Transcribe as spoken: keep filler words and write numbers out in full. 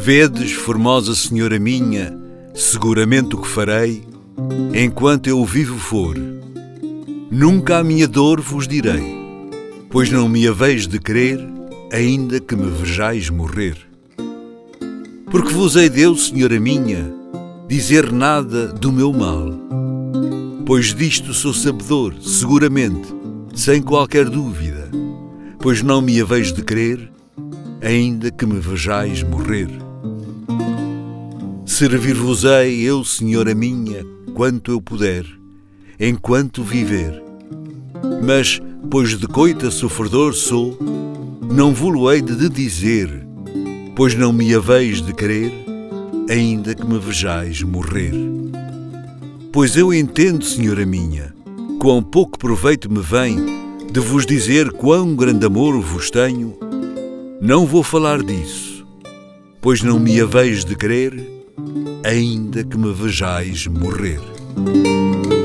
Vedes, formosa senhora minha, seguramente o que farei, enquanto eu vivo for. Nunca a minha dor vos direi, pois não me haveis de querer, ainda que me vejais morrer. Porque vos hei de eu, senhora minha, dizer nada do meu mal, pois disto sou sabedor, seguramente, sem qualquer dúvida, pois não me haveis de querer, ainda que me vejais morrer. Servir-vos-ei eu, senhora minha, quanto eu puder, enquanto viver. Mas, pois de coita sofredor sou, não vo-lo hei de dizer, pois não me haveis de querer, ainda que me vejais morrer. Pois eu entendo, senhora minha, quão pouco proveito me vem de vos dizer quão grande amor vos tenho. Não vou falar disso, pois não me haveis de querer, ainda que me vejais morrer.